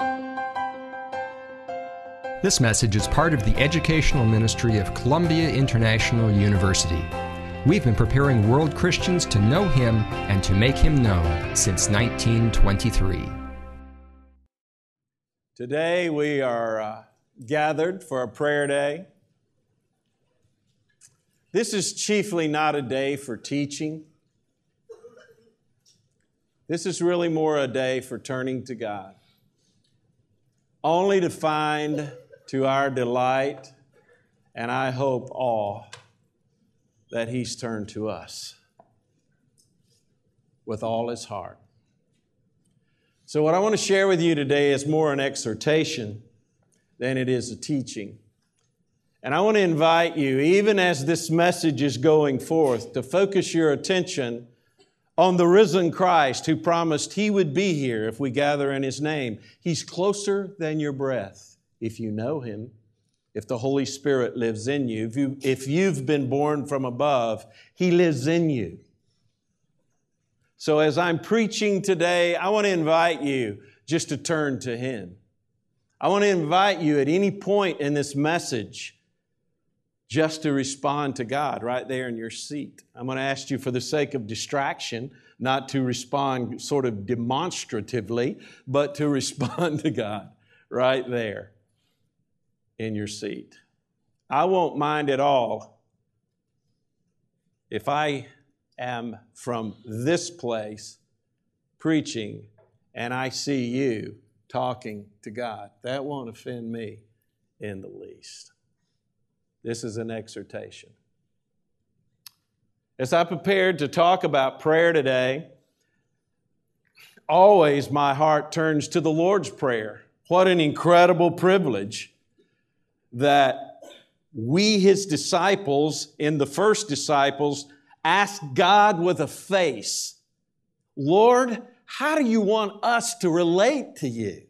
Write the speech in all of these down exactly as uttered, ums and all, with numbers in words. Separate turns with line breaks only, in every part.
This message is part of the educational ministry of Columbia International University. We've been preparing world Christians to know Him and to make Him known since nineteen twenty-three.
Today we are uh, gathered for a prayer day. This is chiefly not a day for teaching. This is really more a day for turning to God, only to find, to our delight, and I hope awe, that He's turned to us with all His heart. So what I want to share with you today is more an exhortation than it is a teaching. And I want to invite you, even as this message is going forth, to focus your attention on the risen Christ who promised He would be here if we gather in His name. He's closer than your breath if you know Him, if the Holy Spirit lives in you. If, you, if you've been born from above, He lives in you. So as I'm preaching today, I want to invite you just to turn to Him. I want to invite you at any point in this message just to respond to God right there in your seat. I'm going to ask you for the sake of distraction not to respond sort of demonstratively, but to respond to God right there in your seat. I won't mind at all if I am from this place preaching and I see you talking to God. That won't offend me in the least. This is an exhortation. As I prepared to talk about prayer today, always my heart turns to the Lord's Prayer. What an incredible privilege that we, His disciples, in the first disciples, asked God with a face, Lord, how do you want us to relate to you?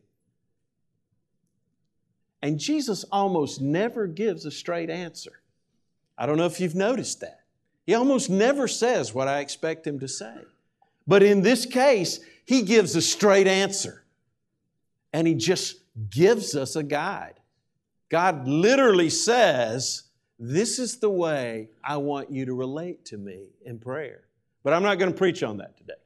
And Jesus almost never gives a straight answer. I don't know if you've noticed that. He almost never says what I expect Him to say. But in this case, He gives a straight answer. And He just gives us a guide. God literally says, this is the way I want you to relate to me in prayer. But I'm not going to preach on that today.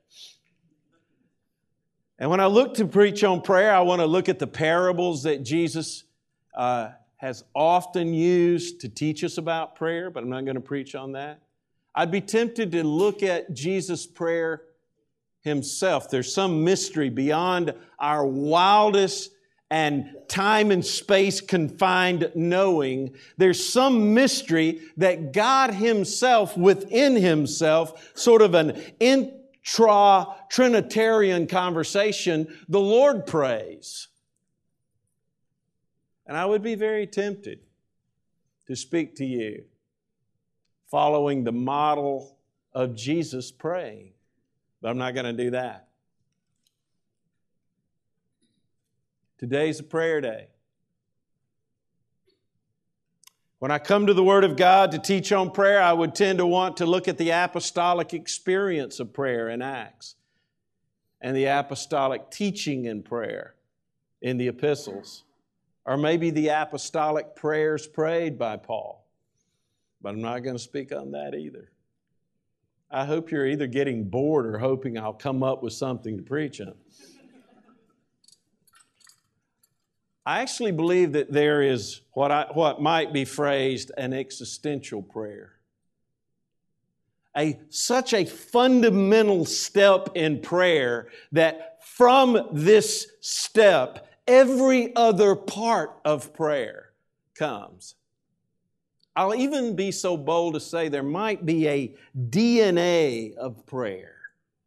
And when I look to preach on prayer, I want to look at the parables that Jesus Uh, has often used to teach us about prayer, but I'm not going to preach on that. I'd be tempted to look at Jesus' prayer Himself. There's some mystery beyond our wildest and time and space confined knowing. There's some mystery that God Himself, within Himself, sort of an intra-Trinitarian conversation, the Lord prays. And I would be very tempted to speak to you following the model of Jesus praying. But I'm not going to do that. Today's a prayer day. When I come to the Word of God to teach on prayer, I would tend to want to look at the apostolic experience of prayer in Acts and the apostolic teaching in prayer in the epistles. Or maybe the apostolic prayers prayed by Paul. But I'm not going to speak on that either. I hope you're either getting bored or hoping I'll come up with something to preach on. I actually believe that there is what, I, what might be phrased an existential prayer. A, such a fundamental step in prayer that from this step, every other part of prayer comes. I'll even be so bold to say there might be a D N A of prayer.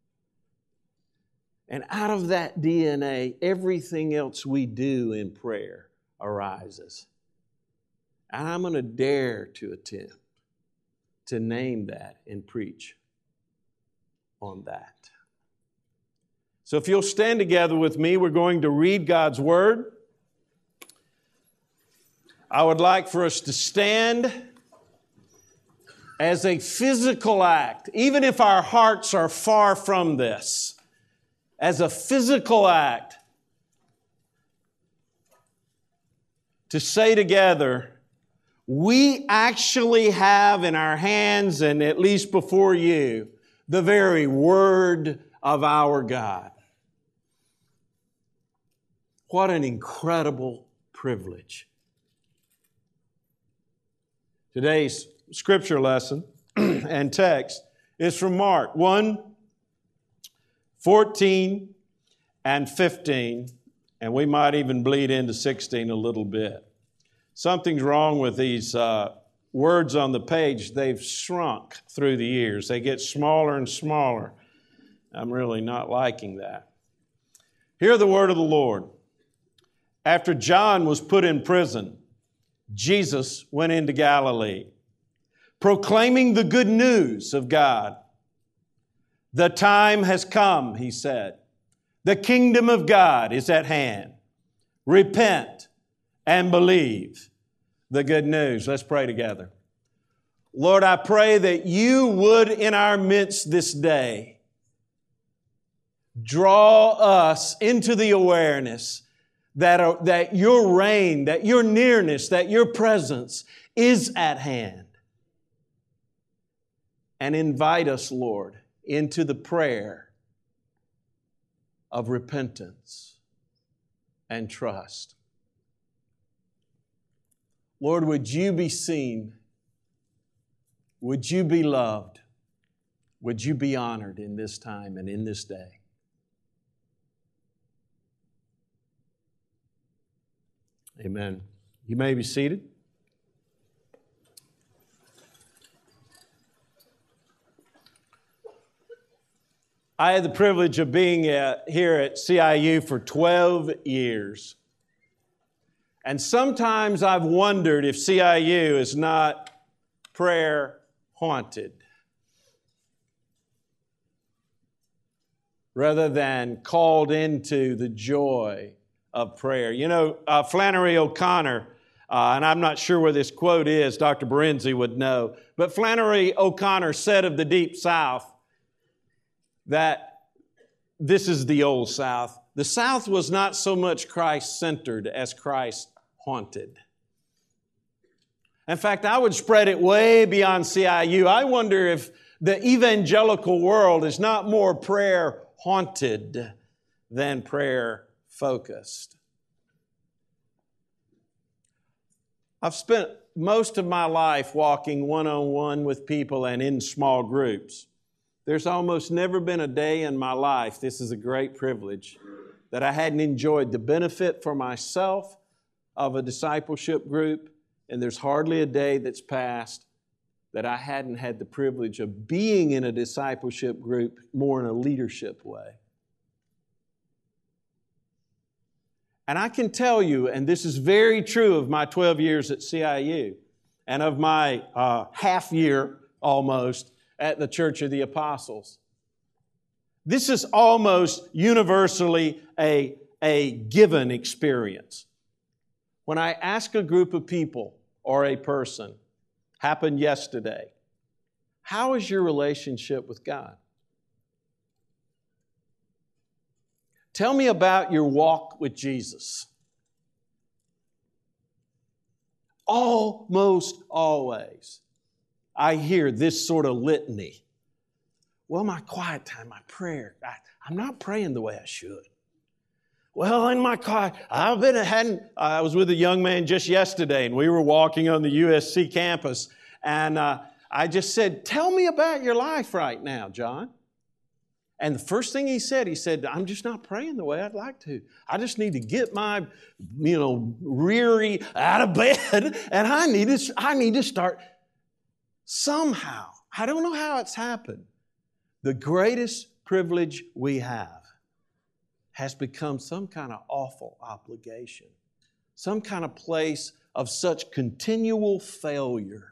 And out of that D N A, everything else we do in prayer arises. And I'm going to dare to attempt to name that and preach on that. So if you'll stand together with me, we're going to read God's Word. I would like for us to stand as a physical act, even if our hearts are far from this, as a physical act to say together, we actually have in our hands, and at least before you, the very Word of our God. What an incredible privilege. Today's scripture lesson and text is from Mark one, fourteen, and fifteen, and we might even bleed into sixteen a little bit. Something's wrong with these uh, words on the page. They've shrunk through the years. They get smaller and smaller. I'm really not liking that. Hear the word of the Lord. After John was put in prison, Jesus went into Galilee, proclaiming the good news of God. The time has come, he said. The kingdom of God is at hand. Repent and believe the good news. Let's pray together. Lord, I pray that you would in our midst this day draw us into the awareness that, uh, that your reign, that your nearness, that your presence is at hand. And invite us, Lord, into the prayer of repentance and trust. Lord, would you be seen? Would you be loved? Would you be honored in this time and in this day? Amen. You may be seated. I had the privilege of being uh, here at C I U for twelve years. And sometimes I've wondered if C I U is not prayer haunted rather than called into the joy of prayer. You know, uh, Flannery O'Connor, uh, and I'm not sure where this quote is, Doctor Berenzi would know, but Flannery O'Connor said of the Deep South that this is the Old South. The South was not so much Christ-centered as Christ-haunted. In fact, I would spread it way beyond C I U. I wonder if the evangelical world is not more prayer-haunted than prayer-focused. I've spent most of my life walking one-on-one with people and in small groups. There's almost never been a day in my life, this is a great privilege, that I hadn't enjoyed the benefit for myself of a discipleship group, and there's hardly a day that's passed that I hadn't had the privilege of being in a discipleship group more in a leadership way. And I can tell you, and this is very true of my twelve years at C I U and of my uh, half year almost at the Church of the Apostles. This is almost universally a, a given experience. When I ask a group of people or a person, happened yesterday, how is your relationship with God? Tell me about your walk with Jesus. Almost always, I hear this sort of litany. Well, my quiet time, my prayer, I, I'm not praying the way I should. Well, in my quiet, I've been, hadn't, I was with a young man just yesterday, and we were walking on the U S C campus, and uh, I just said, tell me about your life right now, John. And the first thing he said, he said, I'm just not praying the way I'd like to. I just need to get my, you know, reary out of bed, and I need to, I need to start somehow. I don't know how it's happened. The greatest privilege we have has become some kind of awful obligation, some kind of place of such continual failure.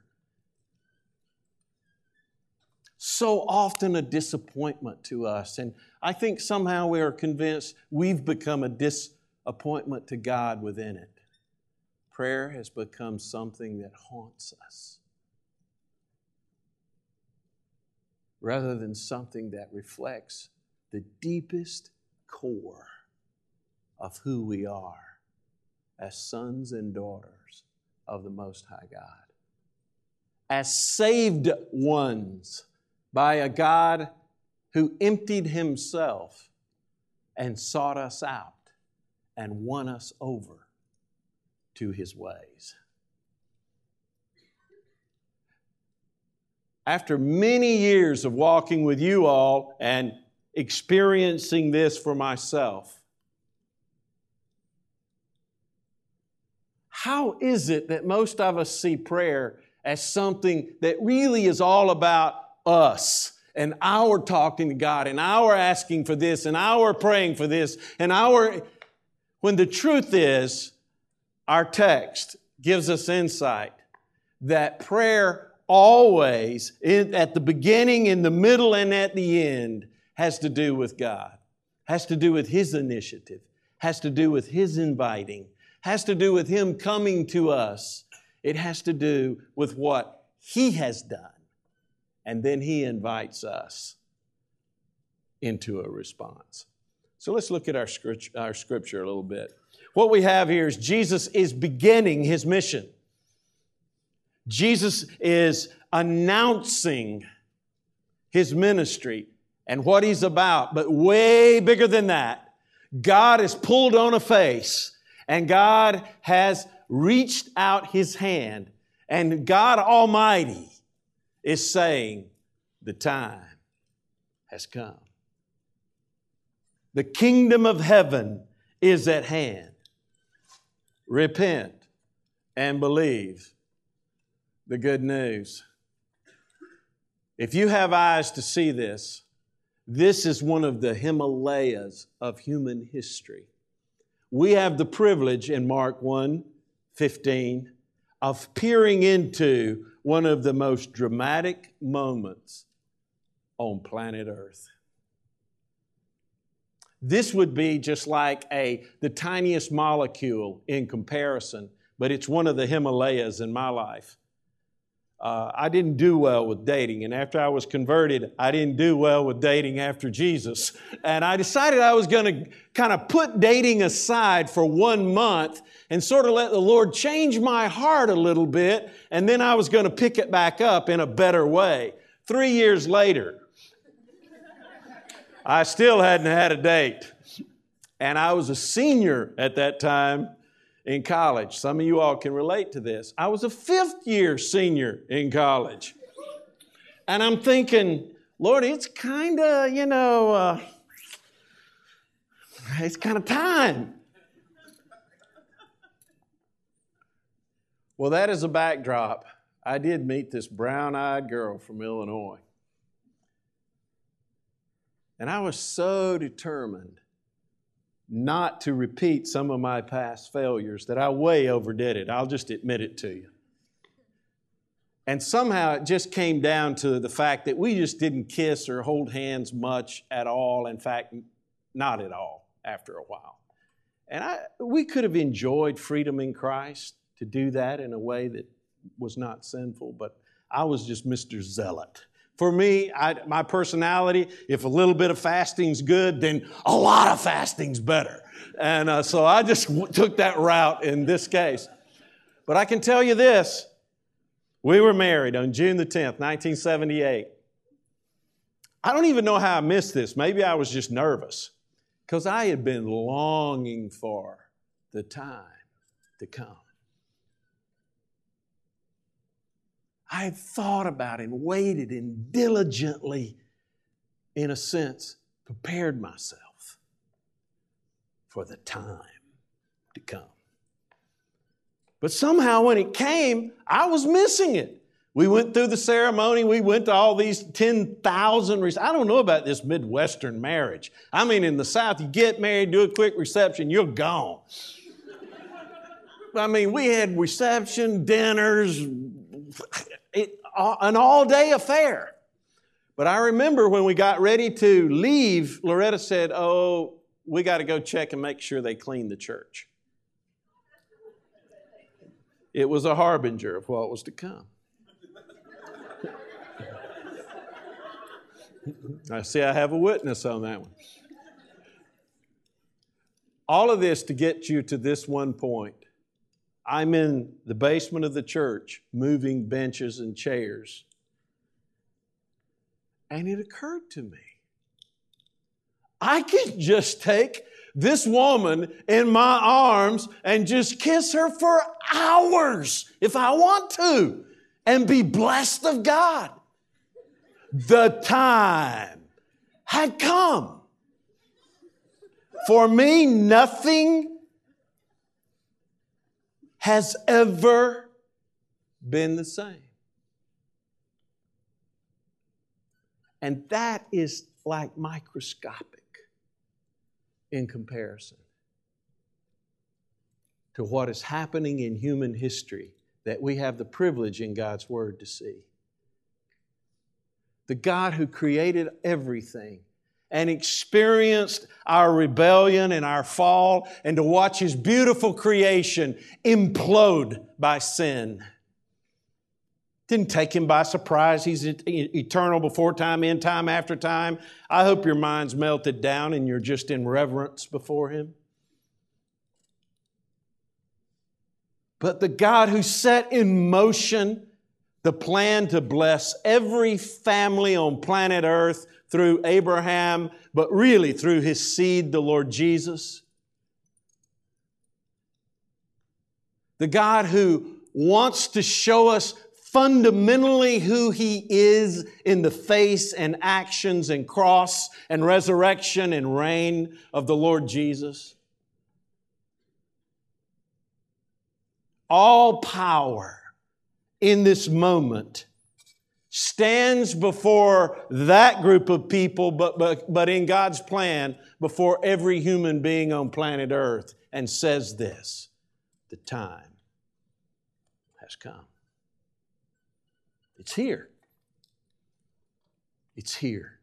So often a disappointment to us. And I think somehow we are convinced we've become a disappointment to God within it. Prayer has become something that haunts us rather than something that reflects the deepest core of who we are as sons and daughters of the Most High God. As saved ones by a God who emptied Himself and sought us out and won us over to His ways. After many years of walking with you all and experiencing this for myself, how is it that most of us see prayer as something that really is all about us and our talking to God and our asking for this and our praying for this and our, when the truth is, our text gives us insight that prayer always, at the beginning, in the middle, and at the end, has to do with God, has to do with His initiative, has to do with His inviting, has to do with Him coming to us. It has to do with what He has done. And then He invites us into a response. So let's look at our scripture, our scripture a little bit. What we have here is Jesus is beginning His mission. Jesus is announcing His ministry and what He's about. But way bigger than that, God has pulled on a face and God has reached out His hand, and God Almighty is saying, the time has come. The kingdom of heaven is at hand. Repent and believe the good news. If you have eyes to see this, this is one of the Himalayas of human history. We have the privilege in Mark one fifteen of peering into one of the most dramatic moments on planet Earth. This would be just like a, the tiniest molecule in comparison, but it's one of the Himalayas in my life. Uh, I didn't do well with dating, and after I was converted, I didn't do well with dating after Jesus. And I decided I was going to kind of put dating aside for one month and sort of let the Lord change my heart a little bit, and then I was going to pick it back up in a better way. Three years later, I still hadn't had a date, and I was a senior at that time in college. Some of you all can relate to this. I was a fifth year senior in college. And I'm thinking, Lord, it's kind of, you know, uh, it's kind of time. Well, that is a backdrop. I did meet this brown-eyed girl from Illinois. And I was so determined not to repeat some of my past failures that I way overdid it. I'll just admit it to you. And somehow it just came down to the fact that we just didn't kiss or hold hands much at all. In fact, not at all after a while. And I, we could have enjoyed freedom in Christ to do that in a way that was not sinful, but I was just Mister Zealot. For me, I, my personality, if a little bit of fasting's good, then a lot of fasting's better. And uh, so I just w- took that route in this case. But I can tell you this. We were married on June the tenth, nineteen seventy-eight. I don't even know how I missed this. Maybe I was just nervous because I had been longing for the time to come. I had thought about and waited and diligently, in a sense, prepared myself for the time to come. But somehow when it came, I was missing it. We went through the ceremony. We went to all these ten thousand. Re- I don't know about this Midwestern marriage. I mean, in the South, you get married, do a quick reception, you're gone. I mean, we had reception, dinners, it, an all-day affair. But I remember when we got ready to leave, Loretta said, oh, we got to go check and make sure they clean the church. It was a harbinger of what was to come. I see I have a witness on that one. All of this to get you to this one point. I'm in the basement of the church moving benches and chairs. And it occurred to me, I could just take this woman in my arms and just kiss her for hours if I want to and be blessed of God. The time had come. For me, nothing has ever been the same. And that is like microscopic in comparison to what is happening in human history that we have the privilege in God's Word to see. The God who created everything and experienced our rebellion and our fall, and to watch His beautiful creation implode by sin. Didn't take Him by surprise. He's eternal before time, in time, after time. I hope your mind's melted down and you're just in reverence before Him. But the God who set in motion the plan to bless every family on planet Earth through Abraham, but really through His seed, the Lord Jesus. The God who wants to show us fundamentally who He is in the face and actions and cross and resurrection and reign of the Lord Jesus. All power in this moment stands before that group of people, but, but, but in God's plan, before every human being on planet Earth, and says this: the time has come. It's here. It's here.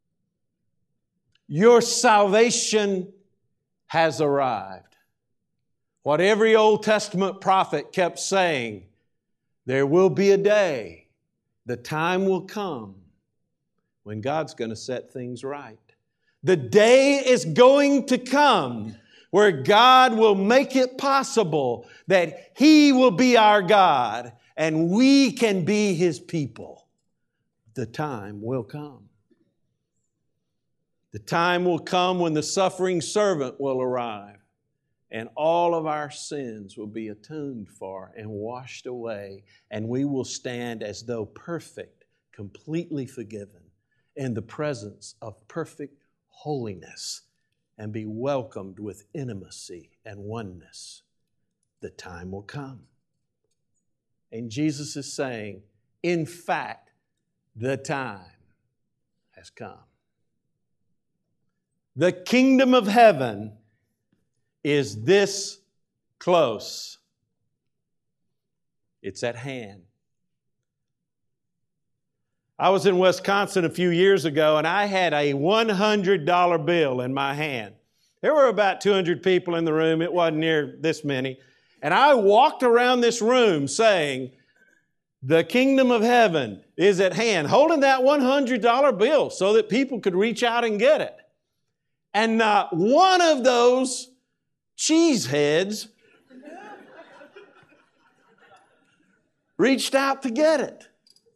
Your salvation has arrived. What every Old Testament prophet kept saying, there will be a day, the time will come when God's going to set things right. The day is going to come where God will make it possible that He will be our God and we can be His people. The time will come. The time will come when the suffering servant will arrive and all of our sins will be atoned for and washed away, and we will stand as though perfect, completely forgiven, in the presence of perfect holiness and be welcomed with intimacy and oneness. The time will come. And Jesus is saying, in fact, the time has come. The kingdom of heaven is this close. It's at hand. I was in Wisconsin a few years ago and I had a one hundred dollar bill in my hand. There were about two hundred people in the room. It wasn't near this many. And I walked around this room saying, the kingdom of heaven is at hand, holding that one hundred dollar bill so that people could reach out and get it. And not one of those cheeseheads reached out to get it.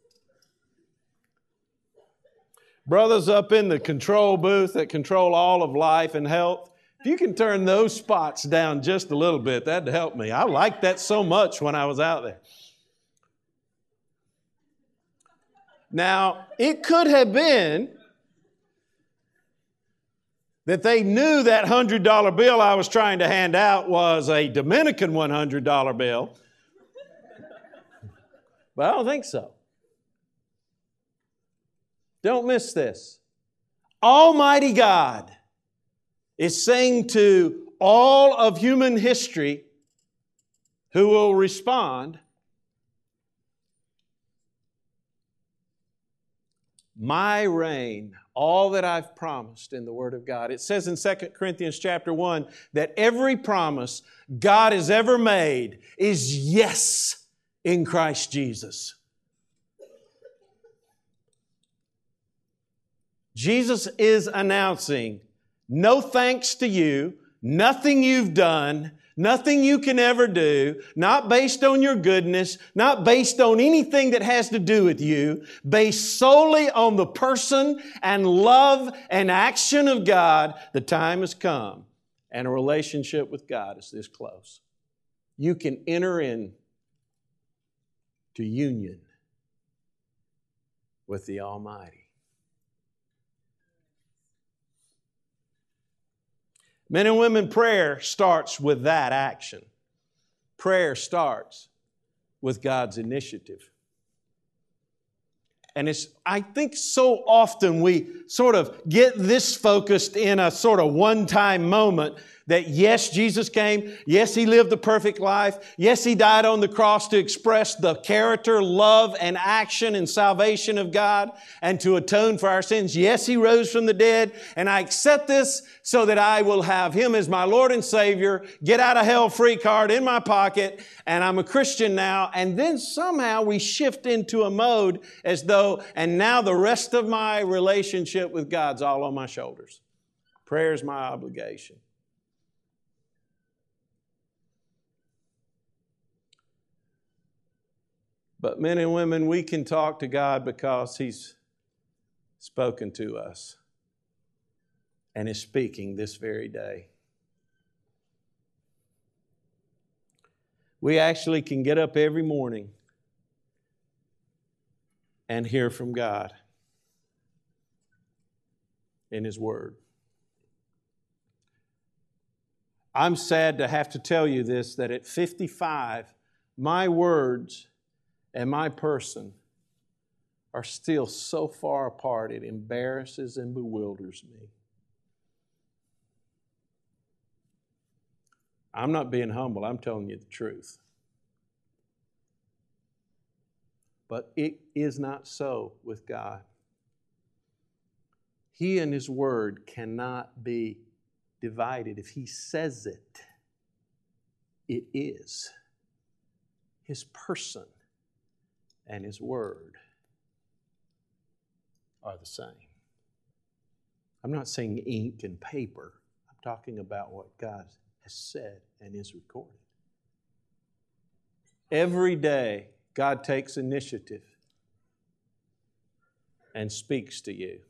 Brothers up in the control booth that control all of life and health, if you can turn those spots down just a little bit, that'd help me. I liked that so much when I was out there. Now, it could have been that they knew that one hundred dollar bill I was trying to hand out was a Dominican one hundred dollar bill. But I don't think so. Don't miss this. Almighty God is saying to all of human history who will respond, my reign, all that I've promised in the Word of God. It says in Second Corinthians chapter one that every promise God has ever made is yes in Christ Jesus. Jesus is announcing, no thanks to you, nothing you've done, Nothing you can ever do, not based on your goodness, not based on anything that has to do with you, based solely on the person and love and action of God. The time has come, and a relationship with God is this close. You can enter in to union with the Almighty. Men and women, prayer starts with that action. Prayer starts with God's initiative. And it's, I think so often we sort of get this focused in a sort of one-time moment that yes, Jesus came. Yes, He lived the perfect life. Yes, He died on the cross to express the character, love, and action and salvation of God and to atone for our sins. Yes, He rose from the dead. And I accept this so that I will have Him as my Lord and Savior, get out of hell free card in my pocket, and I'm a Christian now. And then somehow we shift into a mode as though, and now the rest of my relationship with God's all on my shoulders. Prayer is my obligation. But men and women, we can talk to God because He's spoken to us and is speaking this very day. We actually can get up every morning and hear from God in His Word. I'm sad to have to tell you this, that at fifty-five, my words and my person are still so far apart, it embarrasses and bewilders me. I'm not being humble, I'm telling you the truth. But it is not so with God. He and His Word cannot be divided. If He says it, it is. His person and His Word are the same. I'm not saying ink and paper. I'm talking about what God has said and is recorded. Every day, God takes initiative and speaks to you.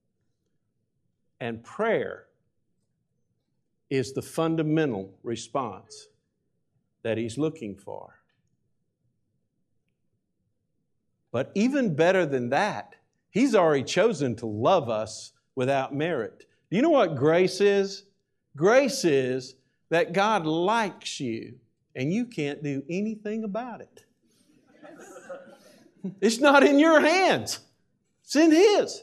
And prayer is the fundamental response that He's looking for. But even better than that, He's already chosen to love us without merit. Do you know what grace is? Grace is that God likes you and you can't do anything about it. It's not in your hands. It's in His.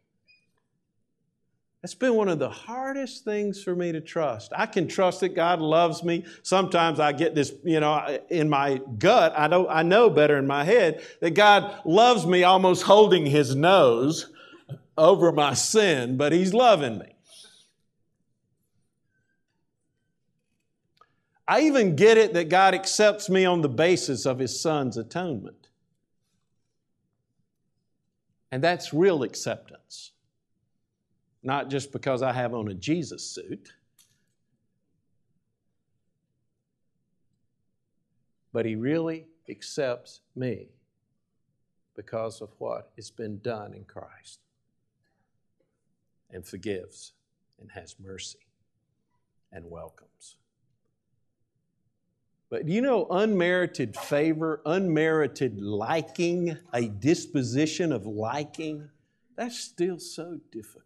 That's been one of the hardest things for me to trust. I can trust that God loves me. Sometimes I get this, you know, in my gut. I don't, I know better in my head that God loves me almost holding His nose over my sin, but He's loving me. I even get it that God accepts me on the basis of His Son's atonement. And that's real acceptance. Not just because I have on a Jesus suit, but He really accepts me because of what has been done in Christ, and forgives and has mercy and welcomes. But do you know unmerited favor, unmerited liking, a disposition of liking, that's still so difficult.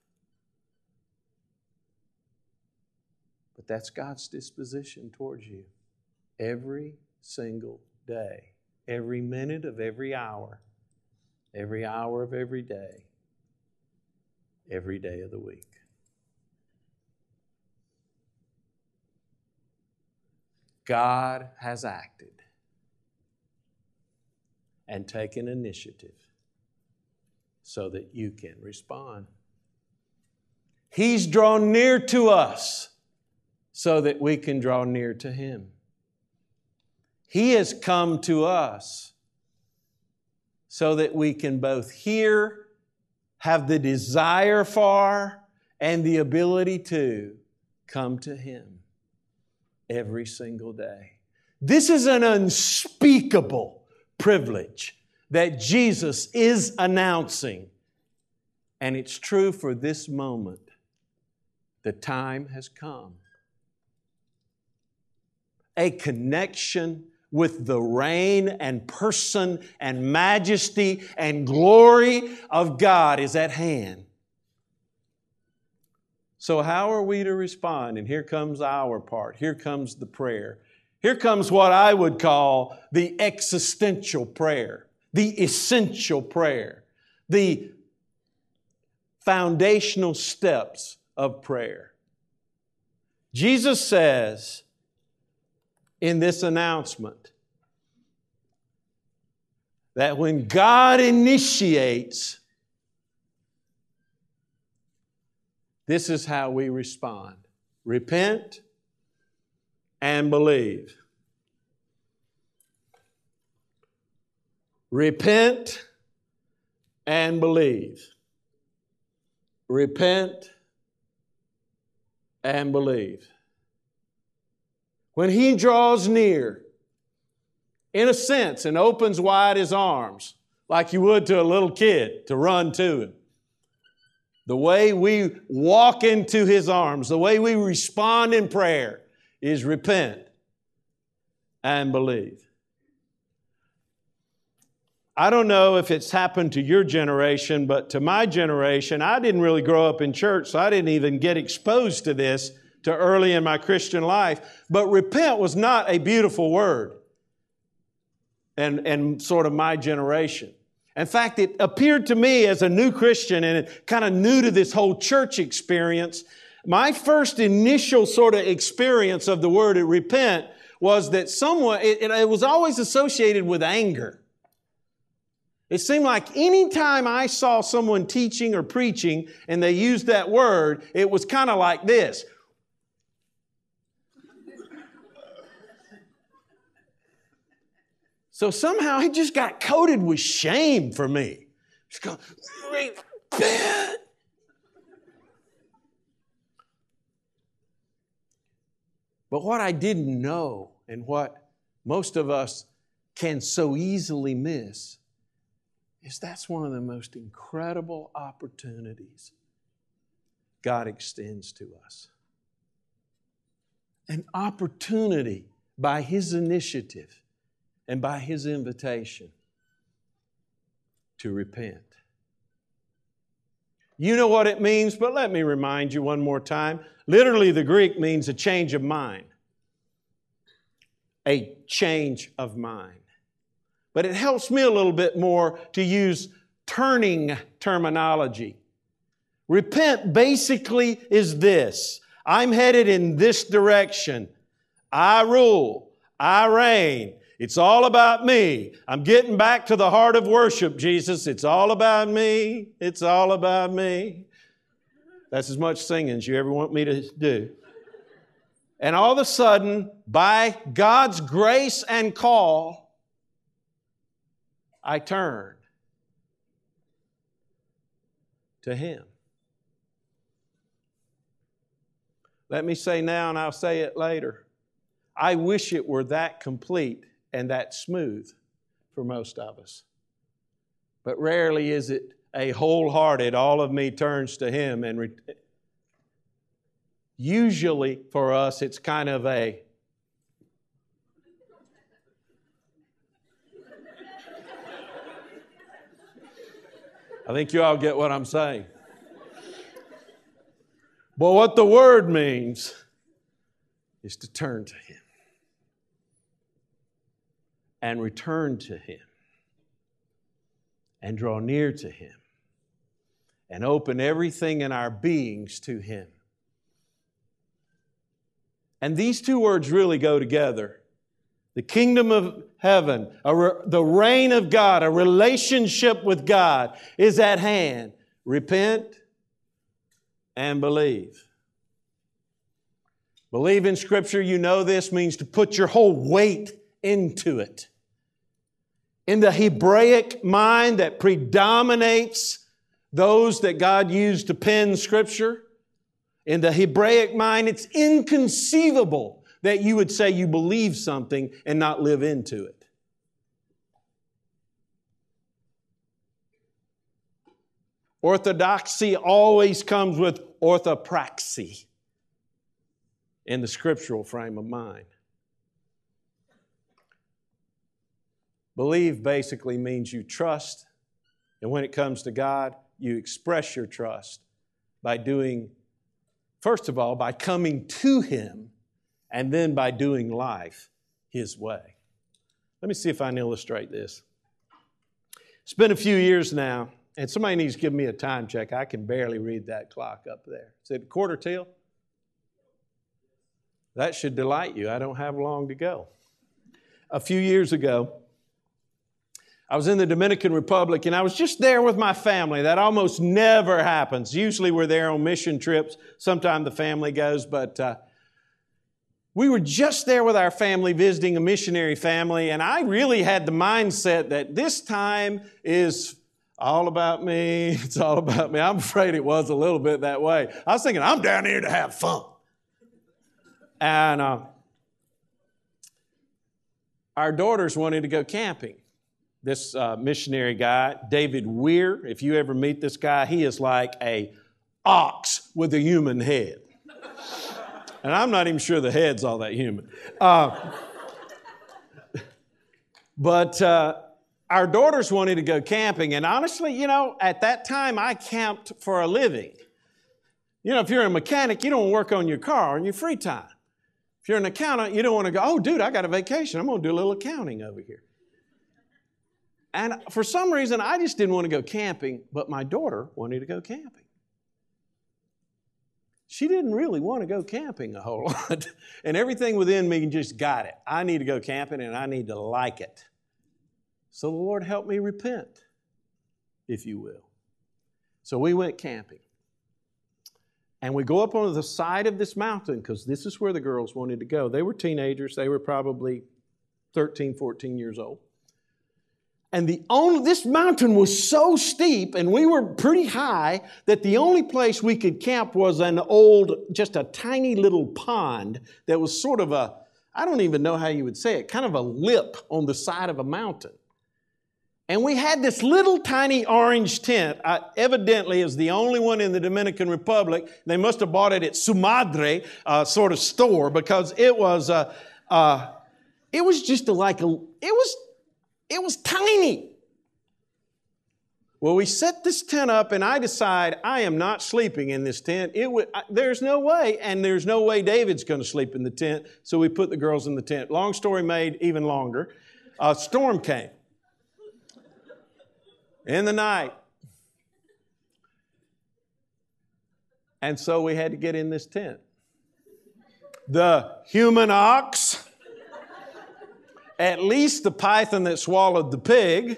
But that's God's disposition towards you every single day, every minute of every hour, every hour of every day, every day of the week. God has acted and taken initiative so that you can respond. He's drawn near to us so that we can draw near to Him. He has come to us so that we can both hear, have the desire for, and the ability to come to Him. every single day. This is an unspeakable privilege that Jesus is announcing. And it's true for this moment. The time has come. A connection with the reign and person and majesty and glory of God is at hand. So how are we to respond? And here comes our part. Here comes the prayer. Here comes what I would call the existential prayer, the essential prayer, the foundational steps of prayer. Jesus says in this announcement that when God initiates, this is how we respond. Repent and believe. Repent and believe. Repent and believe. When He draws near, in a sense, and opens wide His arms, like you would to a little kid, to run to Him, the way we walk into His arms, the way we respond in prayer is repent and believe. I don't know if it's happened to your generation, but to my generation, I didn't really grow up in church, so I didn't even get exposed to this to early in my Christian life. But repent was not a beautiful word and, and sort of my generation. In fact, it appeared to me as a new Christian and kind of new to this whole church experience, my first initial sort of experience of the word repent was that someone, it, it was always associated with anger. It seemed like any time I saw someone teaching or preaching and they used that word, it was kind of like this. So somehow it just got coated with shame for me. Just go, repent. But what I didn't know, and what most of us can so easily miss, is that's one of the most incredible opportunities God extends to us. An opportunity by His initiative and by His invitation to repent. You know what it means, but let me remind you one more time. Literally, the Greek means a change of mind. A change of mind. But it helps me a little bit more to use turning terminology. Repent basically is this. I'm headed in this direction. I rule. I reign. It's all about me. I'm getting back to the heart of worship, Jesus. It's all about me. It's all about me. That's as much singing as you ever want me to do. And all of a sudden, by God's grace and call, I turn to Him. Let me say now, and I'll say it later, I wish it were that complete and that smooth for most of us. But rarely is it a wholehearted, all of me turns to Him. And re- usually for us, it's kind of a, I think you all get what I'm saying. But what the word means is to turn to Him and return to Him and draw near to Him and open everything in our beings to Him. And these two words really go together. The kingdom of heaven, a re- the reign of God, a relationship with God is at hand. Repent and believe. Believe in Scripture, you know this, means to put your whole weight into it. In the Hebraic mind that predominates those that God used to pen Scripture, in the Hebraic mind, it's inconceivable that you would say you believe something and not live into it. Orthodoxy always comes with orthopraxy in the scriptural frame of mind. Believe basically means you trust, and when it comes to God, you express your trust by doing, first of all, by coming to Him, and then by doing life His way. Let me see if I can illustrate this. It's been a few years now, and somebody needs to give me a time check. I can barely read that clock up there. Is it quarter till? That should delight you. I don't have long to go. A few years ago, I was in the Dominican Republic, and I was just there with my family. That almost never happens. Usually we're there on mission trips. Sometimes the family goes, but uh, we were just there with our family visiting a missionary family, and I really had the mindset that this time is all about me. It's all about me. I'm afraid it was a little bit that way. I was thinking, I'm down here to have fun. And uh, our daughters wanted to go camping. This uh, missionary guy, David Weir, if you ever meet this guy, he is like a ox with a human head. And I'm not even sure the head's all that human. Uh, but uh, our daughters wanted to go camping. And honestly, you know, at that time, I camped for a living. You know, if you're a mechanic, you don't work on your car in your free time. If you're an accountant, you don't want to go, oh, dude, I got a vacation. I'm going to do a little accounting over here. And for some reason, I just didn't want to go camping, but my daughter wanted to go camping. She didn't really want to go camping a whole lot. And everything within me just got it. I need to go camping and I need to like it. So the Lord helped me repent, if you will. So we went camping. And we go up on the side of this mountain because this is where the girls wanted to go. They were teenagers. They were probably thirteen, fourteen years old. And the only, this mountain was so steep and we were pretty high that the only place we could camp was an old, just a tiny little pond that was sort of a, I don't even know how you would say it, kind of a lip on the side of a mountain. And we had this little tiny orange tent. I, evidently, is the only one in the Dominican Republic. They must have bought it at Su Madre uh, sort of store because it was, uh, uh, it was just a, like a, it was, It was tiny. Well, we set this tent up, and I decide I am not sleeping in this tent. It would, I, there's no way, and there's no way David's going to sleep in the tent, so we put the girls in the tent. Long story made even longer. A storm came in the night. And so we had to get in this tent. The human ox, at least the python that swallowed the pig,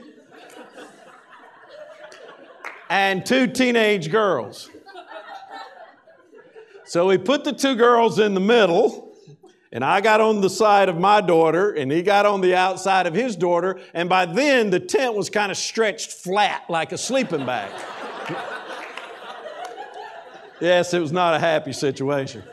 and two teenage girls. So we put the two girls in the middle, and I got on the side of my daughter, and he got on the outside of his daughter, and by then the tent was kind of stretched flat like a sleeping bag. Yes, it was not a happy situation.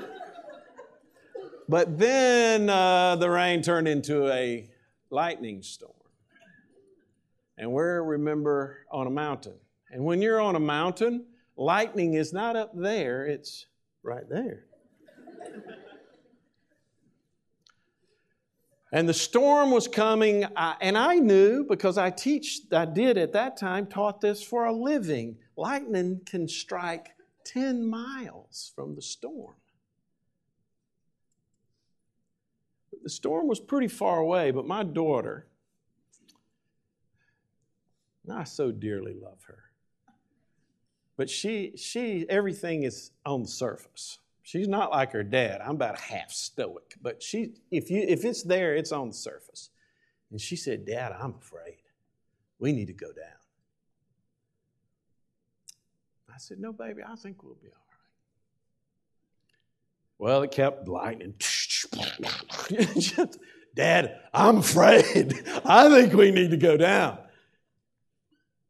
But then uh, the rain turned into a lightning storm. And we're, remember, on a mountain. And when you're on a mountain, lightning is not up there, it's right there. And the storm was coming, uh, and I knew, because I teach, I did at that time, taught this for a living. Lightning can strike ten miles from the storm. The storm was pretty far away, but my daughter, I so dearly love her. But she, she, everything is on the surface. She's not like her dad. I'm about half stoic, but she, if you, if it's there, it's on the surface. And she said, Dad, I'm afraid. We need to go down. I said, no, baby, I think we'll be all right. Well, it kept lightning. Dad, I'm afraid. I think we need to go down.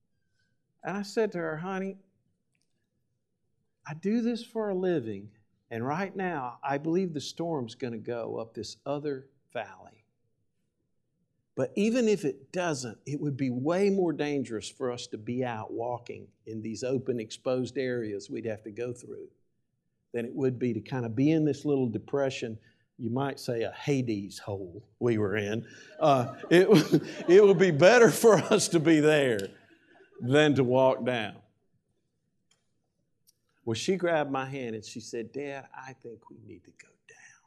And I said to her, honey, I do this for a living, And right now, I believe the storm's going to go up this other valley. But even if it doesn't, it would be way more dangerous for us to be out walking in these open, exposed areas we'd have to go through than it would be to kind of be in this little depression, you might say a Hades hole we were in. Uh, it, it would be better for us to be there than to walk down. Well, she grabbed my hand and she said, Dad, I think we need to go down.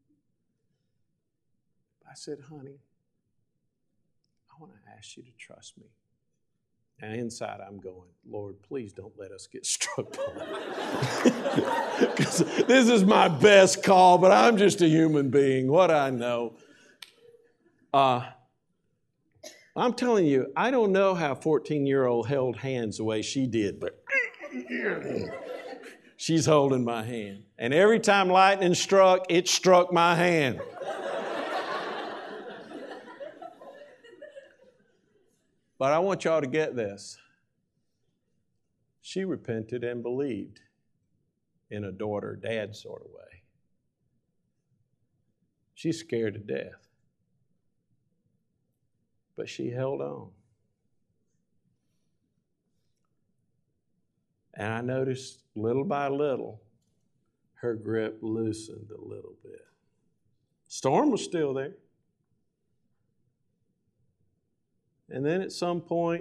I said, honey, I want to ask you to trust me. And inside I'm going, Lord, please don't let us get struck by it. Because this is my best call, but I'm just a human being. What I know. Uh, I'm telling you, I don't know how a fourteen-year-old held hands the way she did, but she's holding my hand. And every time lightning struck, it struck my hand. But I want y'all to get this. She repented and believed in a daughter-dad sort of way. She's scared to death. But she held on. And I noticed little by little, her grip loosened a little bit. Storm was still there. And then at some point,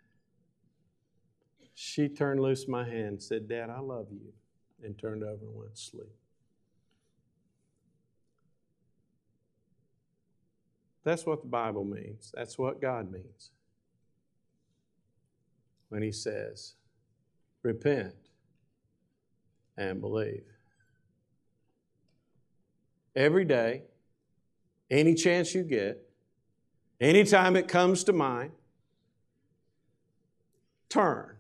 she turned loose my hand and said, Dad, I love you, and turned over and went to sleep. That's what the Bible means. That's what God means when He says, repent and believe. Every day, any chance you get, anytime it comes to mind, turn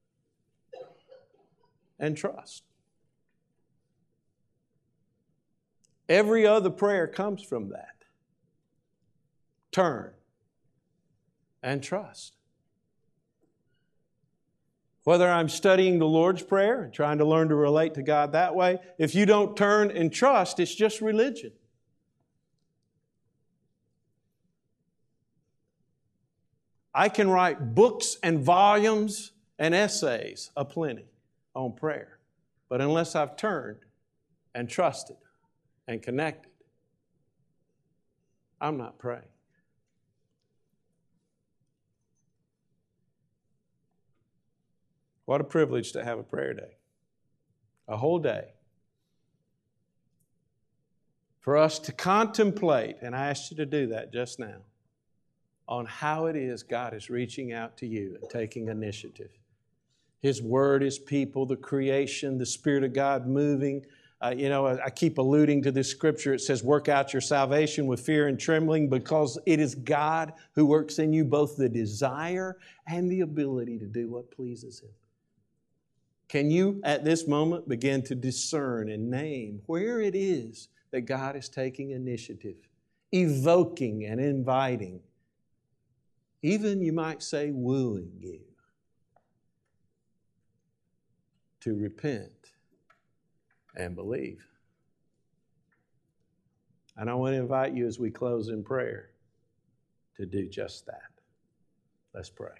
and trust. Every other prayer comes from that. Turn and trust. Whether I'm studying the Lord's Prayer and trying to learn to relate to God that way, if you don't turn and trust, it's just religion. I can write books and volumes and essays aplenty on prayer. But unless I've turned and trusted and connected, I'm not praying. What a privilege to have a prayer day. A whole day. For us to contemplate, and I asked you to do that just now, on how it is God is reaching out to you and taking initiative. His Word, His people, the creation, the Spirit of God moving. Uh, you know, I keep alluding to this scripture. It says, work out your salvation with fear and trembling, because it is God who works in you both the desire and the ability to do what pleases Him. Can you, at this moment, begin to discern and name where it is that God is taking initiative, evoking and inviting, even, you might say, wooing you to repent and believe? And I want to invite you, as we close in prayer, to do just that. Let's pray.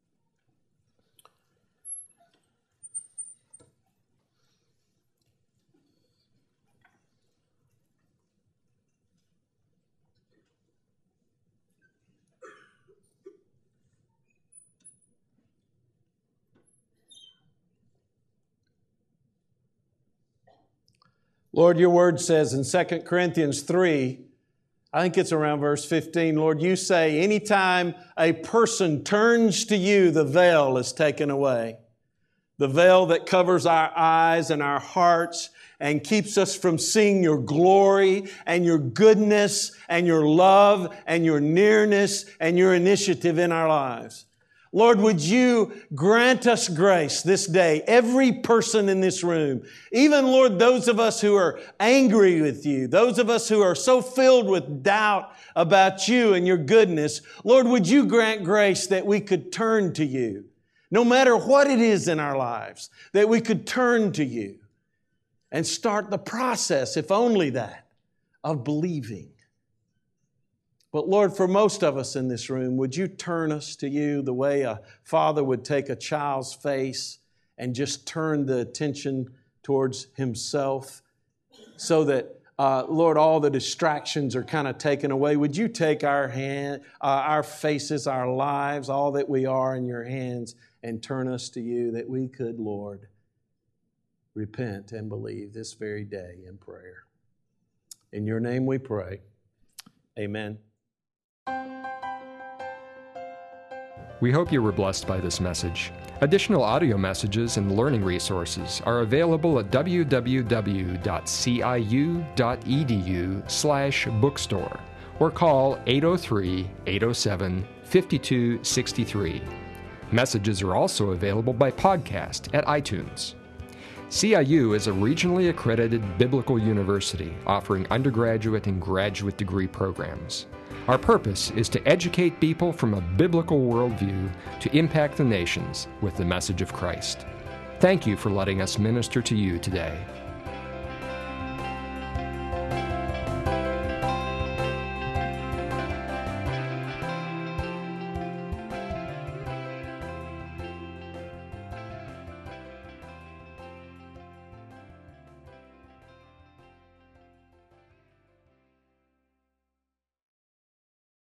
Lord, your word says in Second Corinthians three, I think it's around verse fifteen, Lord, you say, anytime a person turns to you, the veil is taken away. The veil that covers our eyes and our hearts and keeps us from seeing your glory and your goodness and your love and your nearness and your initiative in our lives. Lord, would you grant us grace this day, every person in this room, even, Lord, those of us who are angry with you, those of us who are so filled with doubt about you and your goodness, Lord, would you grant grace that we could turn to you, no matter what it is in our lives, that we could turn to you and start the process, if only that, of believing. But Lord, for most of us in this room, would you turn us to you the way a father would take a child's face and just turn the attention towards himself so that, uh, Lord, all the distractions are kind of taken away. Would you take our hand, uh, our faces, our lives, all that we are in your hands and turn us to you that we could, Lord, repent and believe this very day in prayer. In your name we pray. Amen.
We hope you were blessed by this message. Additional audio messages and learning resources are available at w w w dot c i u dot e d u slash bookstore or call eight oh three, eight oh seven, five two six three. Messages are also available by podcast at iTunes. C I U is a regionally accredited biblical university offering undergraduate and graduate degree programs. Our purpose is to educate people from a biblical worldview to impact the nations with the message of Christ. Thank you for letting us minister to you today.